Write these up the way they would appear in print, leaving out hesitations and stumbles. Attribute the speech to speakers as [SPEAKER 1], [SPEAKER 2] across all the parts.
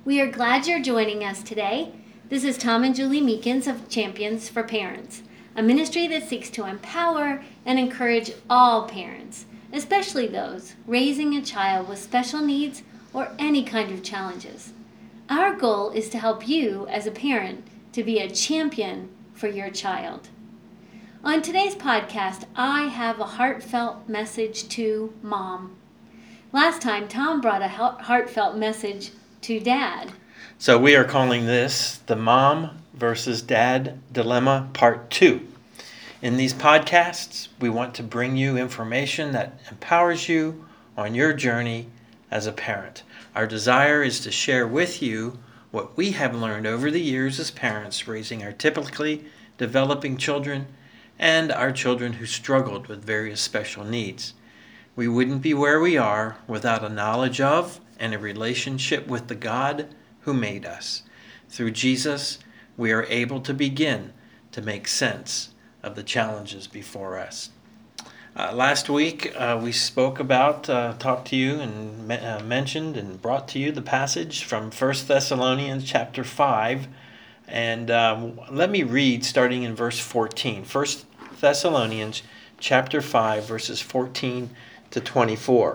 [SPEAKER 1] We are glad you're joining us today. This is Tom and Julie Meekins of Champions for Parents, a ministry that seeks to empower and encourage all parents, especially those raising a child with special needs or any kind of challenges. Our goal is to help you as a parent to be a champion for your child. On today's podcast, I have a heartfelt message to Mom. Last time, Tom brought a heartfelt message to Dad.
[SPEAKER 2] So we are calling this the Mom versus Dad Dilemma Part 2. In these podcasts, we want to bring you information that empowers you on your journey as a parent. Our desire is to share with you what we have learned over the years as parents raising our typically developing children and our children who struggled with various special needs. We wouldn't be where we are without a knowledge of and a relationship with the God who made us. Through Jesus, we are able to begin to make sense of the challenges before us. Last week, we spoke about, talked to you and mentioned and brought to you the passage from 1 Thessalonians chapter 5. And let me read starting in verse 14. 1 Thessalonians chapter 5, verses 14 to 24.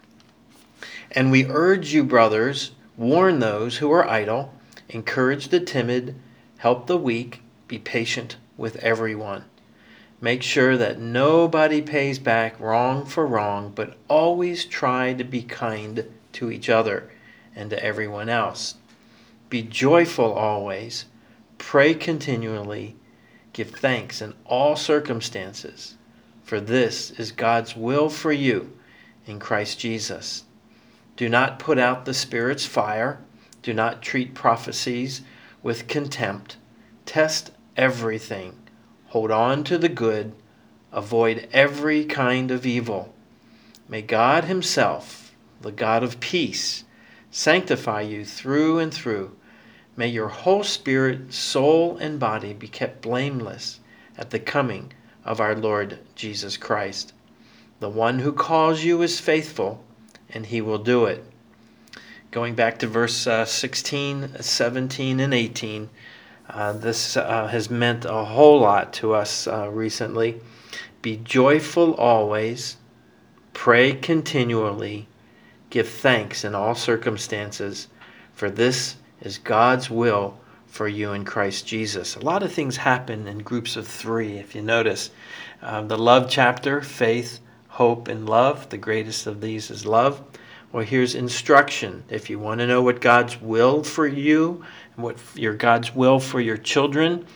[SPEAKER 2] And we urge you, brothers, warn those who are idle, encourage the timid, help the weak, be patient with everyone. Make sure that nobody pays back wrong for wrong, but always try to be kind to each other and to everyone else. Be joyful always, pray continually, give thanks in all circumstances, for this is God's will for you in Christ Jesus. Do not put out the Spirit's fire. Do not treat prophecies with contempt. Test everything. Hold on to the good. Avoid every kind of evil. May God Himself, the God of peace, sanctify you through and through. May your whole spirit, soul, and body be kept blameless at the coming of our Lord Jesus Christ. The one who calls you is faithful, and He will do it. Going back to verse 16, 17, and 18, this has meant a whole lot to us recently. Be joyful always, pray continually, give thanks in all circumstances, for this is God's will for you in Christ Jesus. A lot of things happen in groups of three, if you notice. The love chapter, faith, hope, and love. The greatest of these is love. Well, here's instruction. If you want to know what God's will for you and what God's will for your children,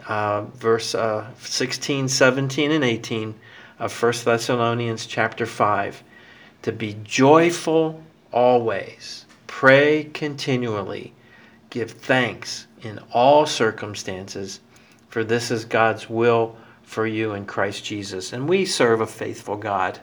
[SPEAKER 2] verse 16, 17, and 18 of 1 Thessalonians chapter 5. To be joyful always, pray continually, give thanks in all circumstances, for this is God's will for you in Christ Jesus. And we serve a faithful God.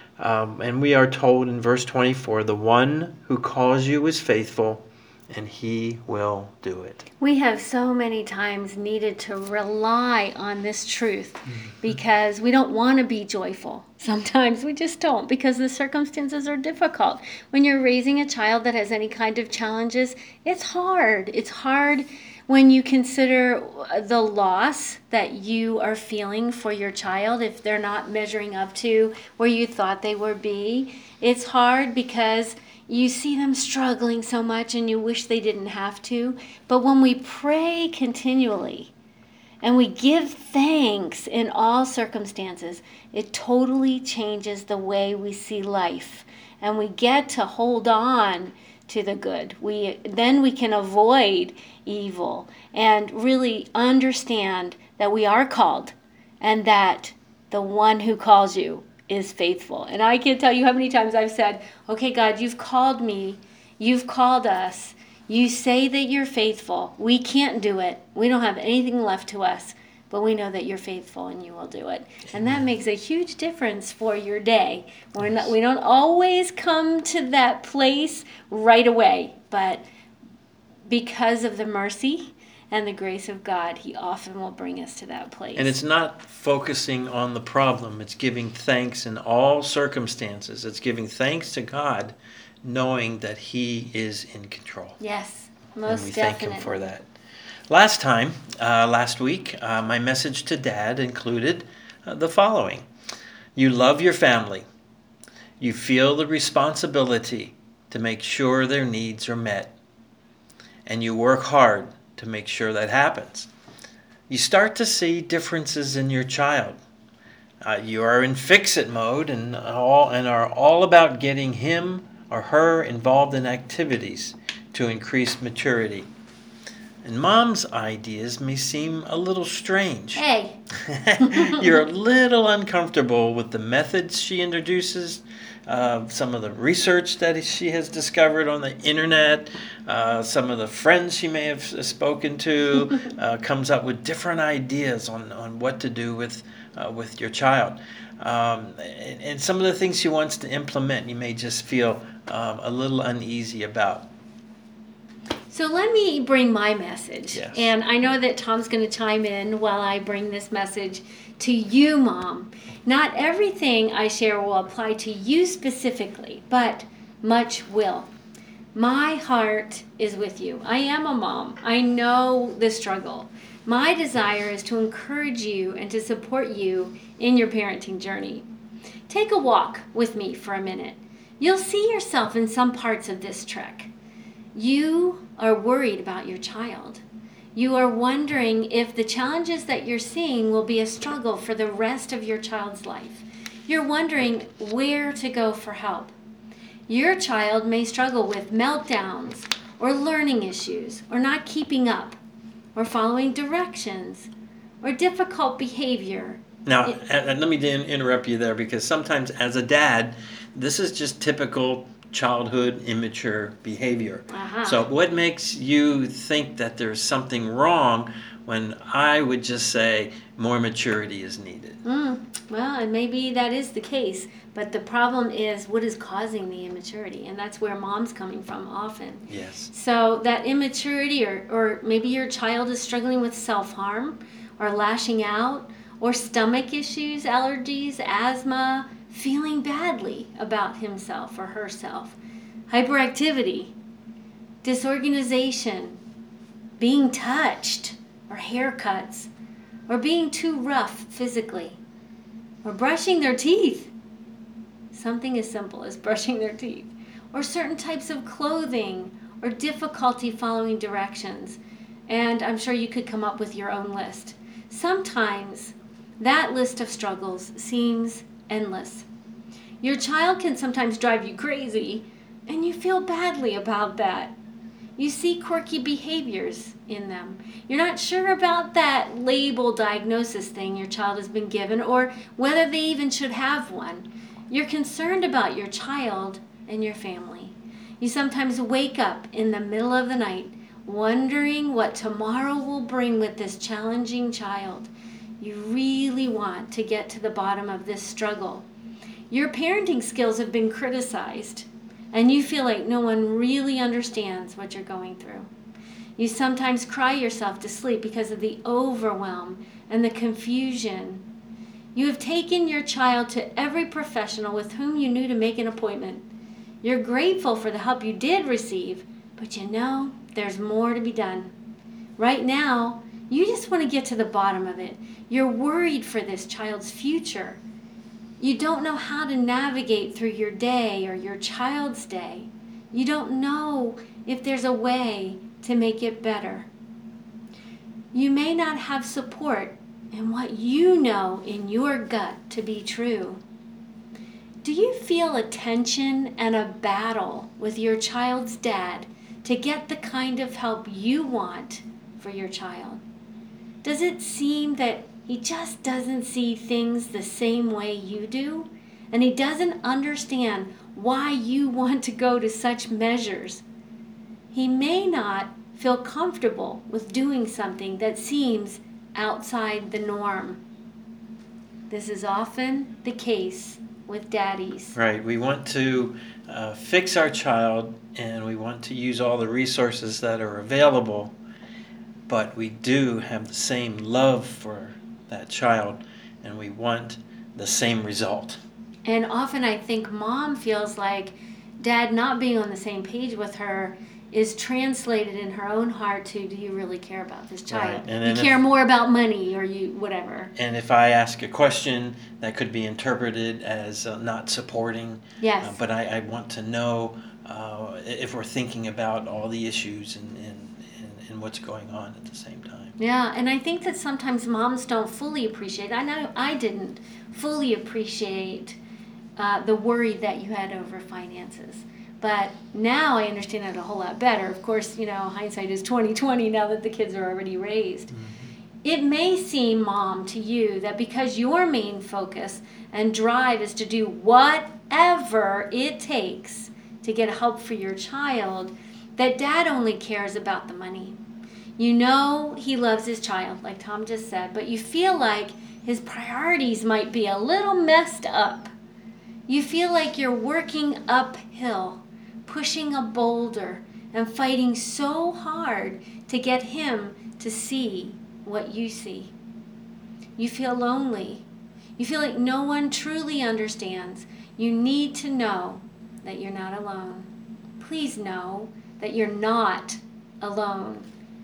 [SPEAKER 2] And we are told in verse 24, the one who calls you is faithful, and He will do it.
[SPEAKER 1] We have so many times needed to rely on this truth because we don't want to be joyful. Sometimes we just don't because the circumstances are difficult. When you're raising a child that has any kind of challenges, it's hard. It's hard when you consider the loss that you are feeling for your child if they're not measuring up to where you thought they would be. It's hard because you see them struggling so much and you wish they didn't have to. But when we pray continually and we give thanks in all circumstances, it totally changes the way we see life. And we get to hold on to the good. Then we can avoid evil and really understand that we are called and that the one who calls you is faithful. And I can't tell you how many times I've said, okay, God, you've called me. You've called us. You say that you're faithful. We can't do it. We don't have anything left to us, but we know that you're faithful and you will do it. And that makes a huge difference for your day. We don't always come to that place right away, but because of the mercy and the grace of God, He often will bring us to that place.
[SPEAKER 2] And it's not focusing on the problem. It's giving thanks in all circumstances. It's giving thanks to God, knowing that He is in control.
[SPEAKER 1] Yes. Most
[SPEAKER 2] and we thank Him
[SPEAKER 1] definitely.
[SPEAKER 2] for that. Last week, my message to Dad included the following. You love your family. You feel the responsibility to make sure their needs are met. And you work hard to make sure that happens. You start to see differences in your child. You are in fix-it mode and are all about getting him or her involved in activities to increase maturity. And Mom's ideas may seem a little strange.
[SPEAKER 1] Hey.
[SPEAKER 2] You're a little uncomfortable with the methods she introduces, some of the research that she has discovered on the internet, some of the friends she may have spoken to, comes up with different ideas on what to do with your child. And some of the things she wants to implement, you may just feel a little uneasy about.
[SPEAKER 1] So let me bring my message.
[SPEAKER 2] Yes.
[SPEAKER 1] And I know that Tom's going to chime in while I bring this message to you, Mom. Not everything I share will apply to you specifically, but much will. My heart is with you. I am a mom. I know the struggle. My desire is to encourage you and to support you in your parenting journey. Take a walk with me for a minute. You'll see yourself in some parts of this trek. You are worried about your child. You are wondering if the challenges that you're seeing will be a struggle for the rest of your child's life. You're wondering where to go for help. Your child may struggle with meltdowns or learning issues or not keeping up or following directions or difficult behavior.
[SPEAKER 2] Now, let me interrupt you there, because sometimes as a dad, this is just typical childhood immature behavior.
[SPEAKER 1] Uh-huh.
[SPEAKER 2] So what makes you think that there's something wrong when I would just say more maturity is needed?
[SPEAKER 1] Well, and maybe that is the case, but the problem is what is causing the immaturity, and that's where Mom's coming from often.
[SPEAKER 2] Yes.
[SPEAKER 1] So that immaturity, or maybe your child is struggling with self-harm or lashing out or stomach issues, allergies, asthma, feeling badly about himself or herself, hyperactivity, disorganization, being touched or haircuts, or being too rough physically, or brushing their teeth. Something as simple as brushing their teeth, or certain types of clothing, or difficulty following directions. And I'm sure you could come up with your own list. Sometimes that list of struggles seems endless. Your child can sometimes drive you crazy, and you feel badly about that. You see quirky behaviors in them. You're not sure about that label diagnosis thing your child has been given, or whether they even should have one. You're concerned about your child and your family. You sometimes wake up in the middle of the night wondering what tomorrow will bring with this challenging child. You really want to get to the bottom of this struggle. Your parenting skills have been criticized, and you feel like no one really understands what you're going through. You sometimes cry yourself to sleep because of the overwhelm and the confusion. You have taken your child to every professional with whom you knew to make an appointment. You're grateful for the help you did receive, but you know there's more to be done. Right now, you just want to get to the bottom of it. You're worried for this child's future. You don't know how to navigate through your day or your child's day. You don't know if there's a way to make it better. You may not have support in what you know in your gut to be true. Do you feel a tension and a battle with your child's dad to get the kind of help you want for your child? Does it seem that he just doesn't see things the same way you do, and he doesn't understand why you want to go to such measures? He may not feel comfortable with doing something that seems outside the norm. This is often the case with daddies.
[SPEAKER 2] Right. We want to fix our child, and we want to use all the resources that are available, but we do have the same love for that child, and we want the same result.
[SPEAKER 1] And often I think Mom feels like dad not being on the same page with her is translated in her own heart to, do you really care about this child?
[SPEAKER 2] Right. And
[SPEAKER 1] you
[SPEAKER 2] then
[SPEAKER 1] care more about money, or you whatever.
[SPEAKER 2] And if I ask a question, that could be interpreted as not supporting.
[SPEAKER 1] Yes.
[SPEAKER 2] But I want to know if we're thinking about all the issues and what's going on at the same time.
[SPEAKER 1] Yeah, and I think that sometimes moms don't fully appreciate. I know I didn't fully appreciate the worry that you had over finances. But now I understand it a whole lot better. Of course, hindsight is 20/20 now that the kids are already raised. Mm-hmm. It may seem, Mom, to you that because your main focus and drive is to do whatever it takes to get help for your child, that Dad only cares about the money. You know he loves his child, like Tom just said, but you feel like his priorities might be a little messed up. You feel like you're working uphill, pushing a boulder, and fighting so hard to get him to see what you see. You feel lonely. You feel like no one truly understands. You need to know that you're not alone. Please know that you're not alone.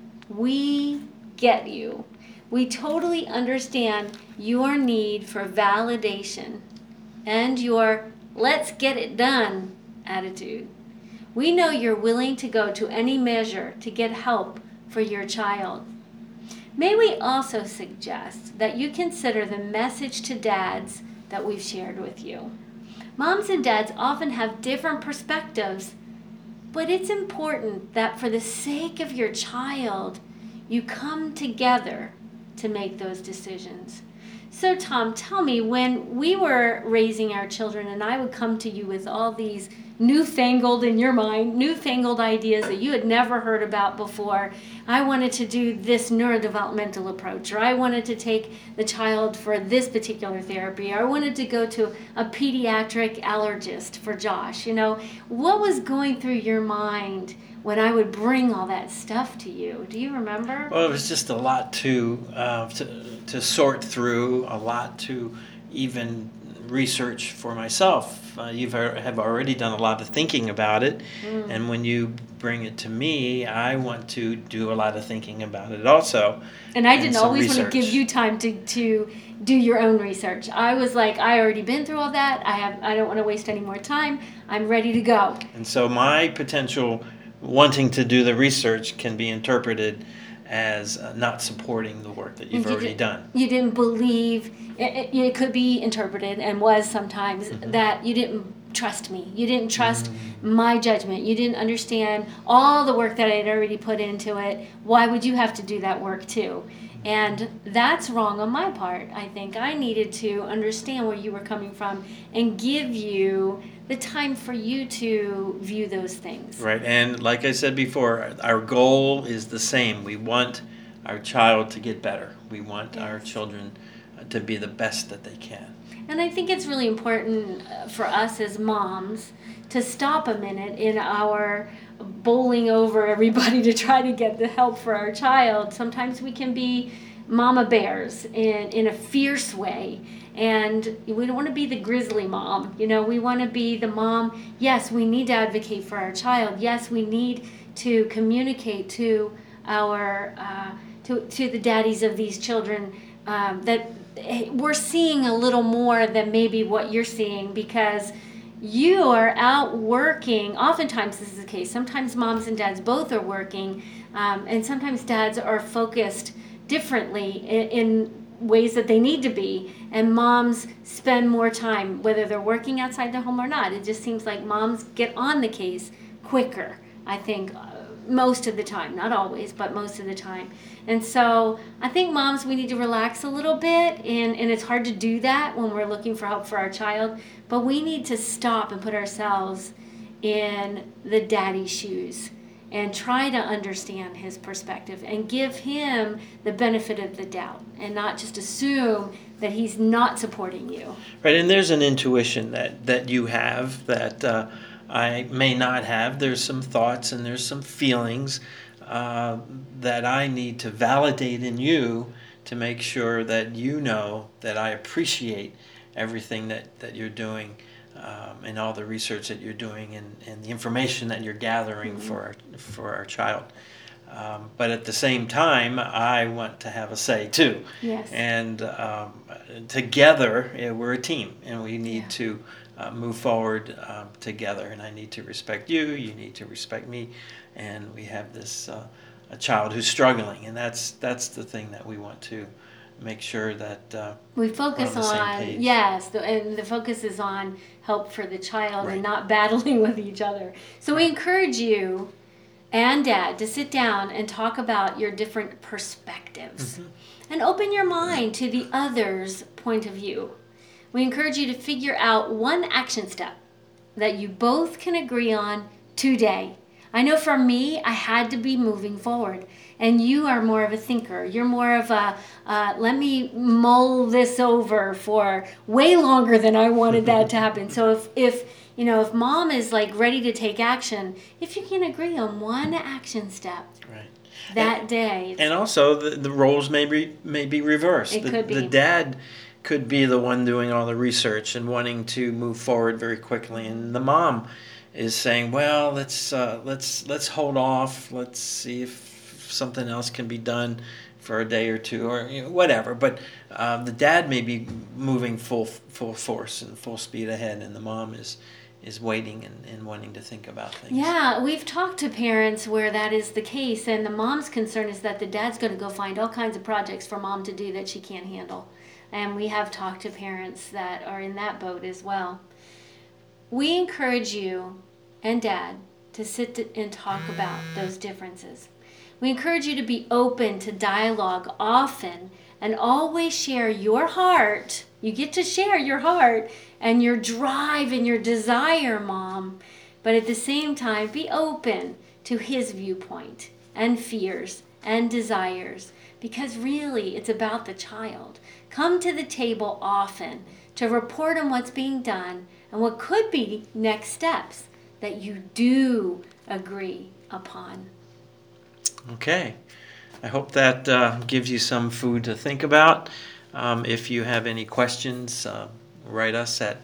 [SPEAKER 1] We get you. We totally understand your need for validation and your let's get it done attitude. We know you're willing to go to any measure to get help for your child. May we also suggest that you consider the message to dads that we've shared with you. Moms and dads often have different perspectives, but it's important that for the sake of your child, you come together to make those decisions. So Tom, tell me, when we were raising our children and I would come to you with all these newfangled, in your mind, newfangled ideas that you had never heard about before. I wanted to do this neurodevelopmental approach, or I wanted to take the child for this particular therapy, or I wanted to go to a pediatric allergist for Josh. What was going through your mind when I would bring all that stuff to you? Do you remember?
[SPEAKER 2] Well, it was just a lot to sort through, a lot to even research for myself. You have already done a lot of thinking about it, and when you bring it to me, I want to do a lot of thinking about it also.
[SPEAKER 1] And I didn't always want to give you time to do your own research. I was like, I already been through all that. I don't want to waste any more time. I'm ready to go.
[SPEAKER 2] And so my potential wanting to do the research can be interpreted as not supporting the work that you've already done.
[SPEAKER 1] You didn't believe, it could be interpreted, and was sometimes, that you didn't trust me. You didn't trust my judgment. You didn't understand all the work that I had already put into it. Why would you have to do that work too? And that's wrong on my part. I think I needed to understand where you were coming from and give you the time for you to view those things.
[SPEAKER 2] Right, and like I said before, our goal is the same. We want our child to get better. We want our children to be the best that they can.
[SPEAKER 1] And I think it's really important for us as moms to stop a minute in our bowling over everybody to try to get the help for our child. Sometimes we can be mama bears in a fierce way. And we don't want to be the grizzly mom. We want to be the mom. Yes, we need to advocate for our child. Yes, we need to communicate to our to the daddies of these children that we're seeing a little more than maybe what you're seeing, because you are out working. Oftentimes this is the case. Sometimes moms and dads both are working, and sometimes dads are focused differently in ways that they need to be, and moms spend more time, whether they're working outside the home or not. It just seems like moms get on the case quicker, I think, most of the time. Not always, but most of the time. And so I think moms, we need to relax a little bit, and it's hard to do that when we're looking for help for our child, but we need to stop and put ourselves in the daddy's shoes and try to understand his perspective and give him the benefit of the doubt, and not just assume that he's not supporting you.
[SPEAKER 2] Right, and there's an intuition that you have that I may not have. There's some thoughts and there's some feelings that I need to validate in you to make sure that you know that I appreciate everything that you're doing and all the research that you're doing and the information that you're gathering for our child. But at the same time, I want to have a say too.
[SPEAKER 1] Yes.
[SPEAKER 2] And together, we're a team, and we need to move forward together. And I need to respect you. You need to respect me. And we have this a child who's struggling, and that's the thing that we want to make sure that
[SPEAKER 1] we focus
[SPEAKER 2] we're on the same
[SPEAKER 1] on.
[SPEAKER 2] page.
[SPEAKER 1] Yes, and the focus is on help for the child
[SPEAKER 2] Right.
[SPEAKER 1] and not battling with each other. So we encourage you and Dad to sit down and talk about your different perspectives and open your mind to the other's point of view. We encourage you to figure out one action step that you both can agree on today. I know for me, I had to be moving forward. And you are more of a thinker. You're more of a, let me mull this over for way longer than I wanted that to happen. So if mom is like ready to take action, if you can agree on one action step
[SPEAKER 2] Right.
[SPEAKER 1] that day.
[SPEAKER 2] And also, the roles may be reversed.
[SPEAKER 1] It could be.
[SPEAKER 2] The dad could be the one doing all the research and wanting to move forward very quickly, and the mom is saying, "Well, let's hold off. Let's see if something else can be done for a day or two, or whatever." But the dad may be moving full force and full speed ahead, and the mom is waiting and wanting to think about things.
[SPEAKER 1] Yeah, we've talked to parents where that is the case, and the mom's concern is that the dad's going to go find all kinds of projects for mom to do that she can't handle. And we have talked to parents that are in that boat as well. We encourage you and Dad to sit and talk about those differences. We encourage you to be open to dialogue often and always share your heart. You get to share your heart and your drive and your desire, Mom. But at the same time, be open to his viewpoint and fears and desires, because really it's about the child. Come to the table often to report on what's being done and what could be next steps that you do agree upon.
[SPEAKER 2] Okay. I hope that gives you some food to think about. If you have any questions, write us at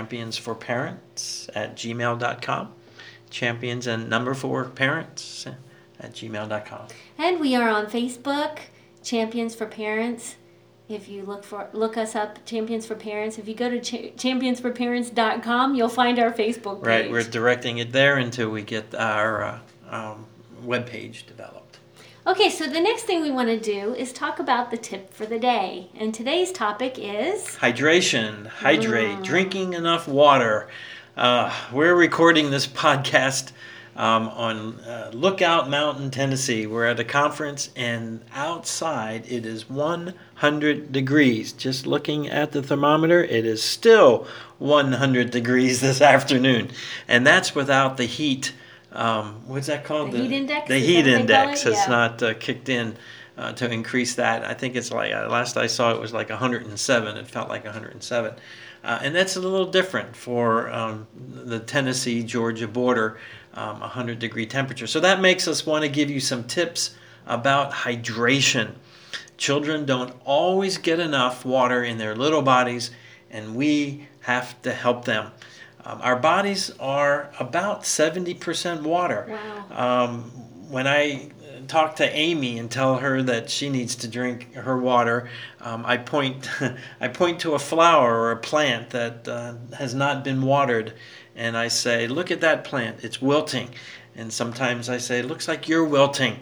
[SPEAKER 2] championsforparents@gmail.com. Champions and number 4 parents at gmail.com.
[SPEAKER 1] And we are on Facebook, Champions for Parents. If you look us up, Champions for Parents. If you go to championsforparents.com, you'll find our Facebook page.
[SPEAKER 2] Right, we're directing it there until we get our webpage developed.
[SPEAKER 1] Okay, so the next thing we want to do is talk about the tip for the day. And today's topic is
[SPEAKER 2] Hydration. Hydrate. Drinking enough water. We're recording this podcast on Lookout Mountain, Tennessee. We're at a conference, and outside it is 100 degrees. Just looking at the thermometer, it is still 100 degrees this afternoon. And that's without the heat. What's that called?
[SPEAKER 1] The heat index?
[SPEAKER 2] The
[SPEAKER 1] Is
[SPEAKER 2] heat
[SPEAKER 1] that what they call
[SPEAKER 2] index
[SPEAKER 1] it?
[SPEAKER 2] has
[SPEAKER 1] Yeah.
[SPEAKER 2] not kicked in to increase that. I think it's like, last I saw it was like 107. It felt like 107. And that's a little different for the Tennessee-Georgia border, 100-degree temperature. So that makes us want to give you some tips about hydration. Children don't always get enough water in their little bodies, and we have to help them. Our bodies are about 70% water.
[SPEAKER 1] Wow.
[SPEAKER 2] When I talk to Amy and tell her that she needs to drink her water, I point to a flower or a plant that has not been watered, and I say, "Look at that plant, it's wilting." And sometimes I say, "It looks like you're wilting."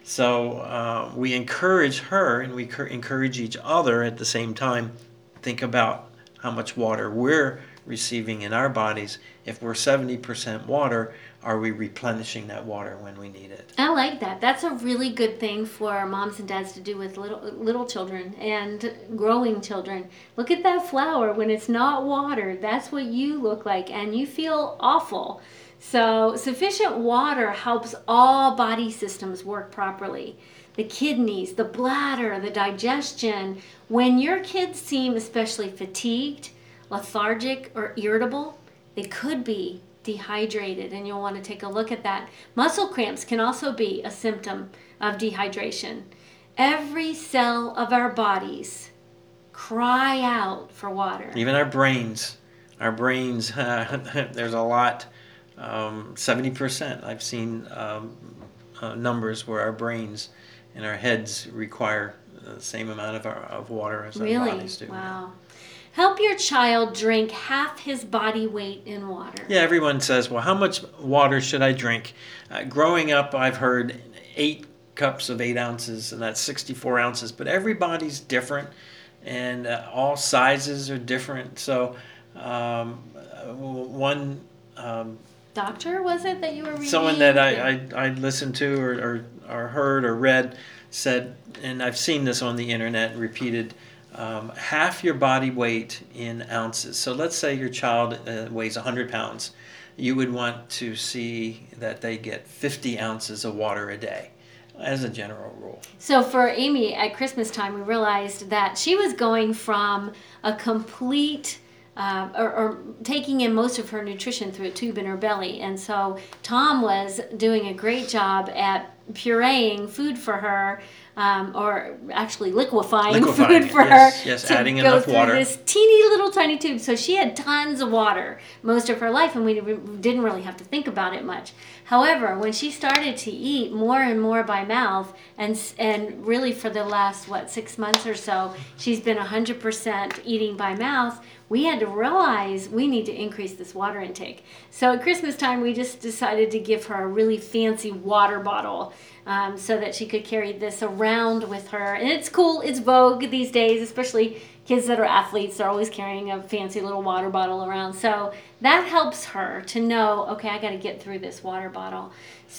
[SPEAKER 2] So we encourage her, and we encourage each other at the same time. Think about how much water we're receiving in our bodies. If we're 70% water, are we replenishing that water when we need it?
[SPEAKER 1] I like that. That's a really good thing for moms and dads to do with little children and growing children. Look at that flower when it's not watered. That's what you look like, and you feel awful. So sufficient water helps all body systems work properly. The kidneys, the bladder, the digestion. When your kids seem especially fatigued, lethargic, or irritable, they could be dehydrated, and you'll want to take a look at that. Muscle cramps can also be a symptom of dehydration. Every cell of our bodies cry out for water.
[SPEAKER 2] Even our brains Our brains, there's a lot, 70%. I've seen numbers where our brains and our heads require the same amount of water as our
[SPEAKER 1] Really?
[SPEAKER 2] bodies do.
[SPEAKER 1] Wow. Help your child drink half his body weight in water.
[SPEAKER 2] Yeah, everyone says, well, how much water should I drink? Growing up, I've heard 8 cups of 8 ounces, and that's 64 ounces. But everybody's different, and all sizes are different. So one...
[SPEAKER 1] Doctor, was it that you were reading?
[SPEAKER 2] Someone that I listened to or heard or read said, and I've seen this on the internet repeated, half your body weight in ounces. So let's say your child weighs 100 pounds. You would want to see that they get 50 ounces of water a day as a general rule.
[SPEAKER 1] So for Amy, at Christmas time, we realized that she was going from a complete... or taking in most of her nutrition through a tube in her belly. And so Tom was doing a great job at pureeing food for her, or actually liquefying food for her.
[SPEAKER 2] Yes,
[SPEAKER 1] to
[SPEAKER 2] adding
[SPEAKER 1] go
[SPEAKER 2] enough
[SPEAKER 1] through
[SPEAKER 2] water.
[SPEAKER 1] this teeny little tiny tube. So she had tons of water most of her life, and we didn't really have to think about it much. However, when she started to eat more and more by mouth, and really for the last, 6 months or so, she's been 100% eating by mouth, we had to realize we need to increase this water intake. So at Christmas time, we just decided to give her a really fancy water bottle so that she could carry this around with her. And it's cool, it's vogue these days, especially kids that are athletes. They're always carrying a fancy little water bottle around. So that helps her to know, okay, I got to get through this water bottle.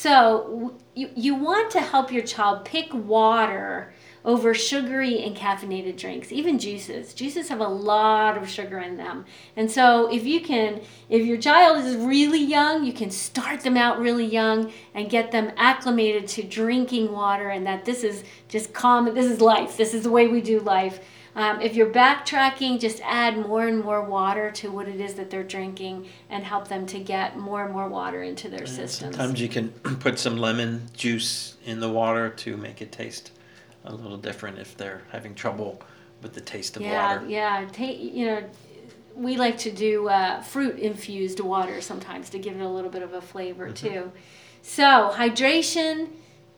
[SPEAKER 1] So you want to help your child pick water over sugary and caffeinated drinks, even juices. Juices have a lot of sugar in them. And so if your child is really young, you can start them out really young and get them acclimated to drinking water, and that this is just common, this is life, this is the way we do life. If you're backtracking, just add more and more water to what it is that they're drinking and help them to get more and more water into their systems.
[SPEAKER 2] Sometimes you can put some lemon juice in the water to make it taste a little different if they're having trouble with the taste of water.
[SPEAKER 1] Yeah. We like to do fruit-infused water sometimes to give it a little bit of a flavor too. So hydration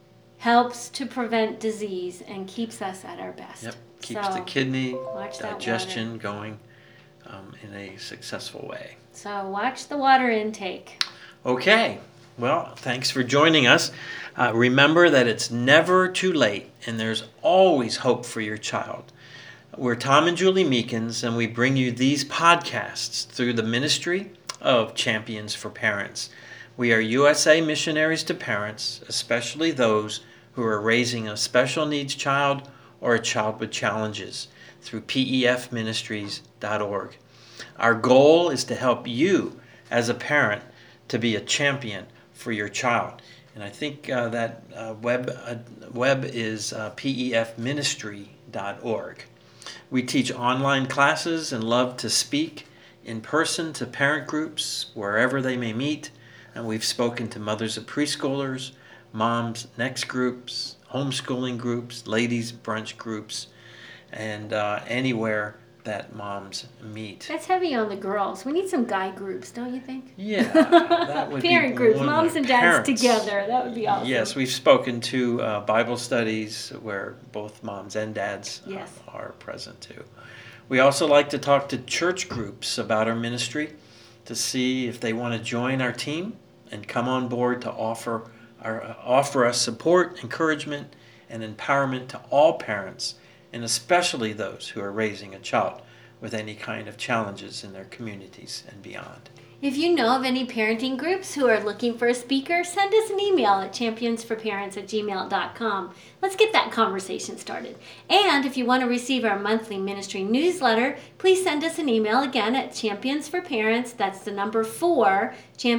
[SPEAKER 1] helps to prevent disease and keeps us at our best.
[SPEAKER 2] Yep, keeps the kidney
[SPEAKER 1] water
[SPEAKER 2] digestion going in a successful way.
[SPEAKER 1] So watch the water intake.
[SPEAKER 2] Okay, well, thanks for joining us. Remember that it's never too late, and there's always hope for your child. We're Tom and Julie Meekins, and we bring you these podcasts through the ministry of Champions for Parents. We are USA missionaries to parents, especially those who are raising a special needs child or a child with challenges, through pefministries.org. Our goal is to help you as a parent to be a champion for your child. And I think that web is pefministry.org. We teach online classes and love to speak in person to parent groups wherever they may meet. And we've spoken to mothers of preschoolers, moms next groups, homeschooling groups, ladies brunch groups, and anywhere that moms meet.
[SPEAKER 1] That's heavy on the girls. We need some guy groups, don't you think?
[SPEAKER 2] Yeah, that would
[SPEAKER 1] Parent
[SPEAKER 2] be
[SPEAKER 1] groups,
[SPEAKER 2] one of
[SPEAKER 1] moms
[SPEAKER 2] my
[SPEAKER 1] and dads
[SPEAKER 2] parents.
[SPEAKER 1] together. That would be awesome.
[SPEAKER 2] Yes, we've spoken to Bible studies where both moms and dads are present too. We also like to talk to church groups about our ministry to see if they want to join our team and come on board to offer us support, encouragement, and empowerment to all parents, and especially those who are raising a child with any kind of challenges in their communities and beyond.
[SPEAKER 1] If you know of any parenting groups who are looking for a speaker, send us an email at championsforparents@gmail.com. Let's get that conversation started. And if you want to receive our monthly ministry newsletter, please send us an email again at championsforparents, that's the number 4,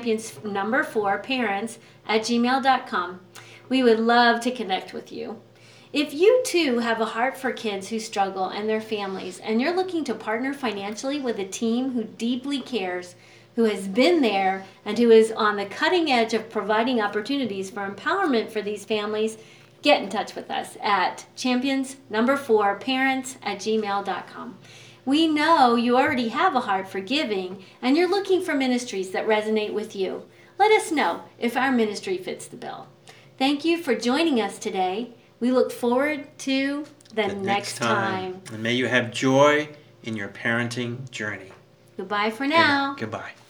[SPEAKER 1] parents@gmail.com. We would love to connect with you. If you too have a heart for kids who struggle and their families, and you're looking to partner financially with a team who deeply cares, who has been there, and who is on the cutting edge of providing opportunities for empowerment for these families, get in touch with us at champions4parents@gmail.com. We know you already have a heart for giving, and you're looking for ministries that resonate with you. Let us know if our ministry fits the bill. Thank you for joining us today. We look forward to the next time.
[SPEAKER 2] And may you have joy in your parenting journey.
[SPEAKER 1] Goodbye for now.
[SPEAKER 2] Goodbye.